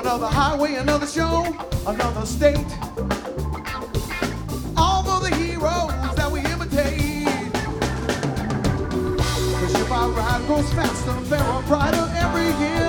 Another highway, another show, another state. All for the heroes that we imitate. The ship I ride grows faster, fairer, brighter every year.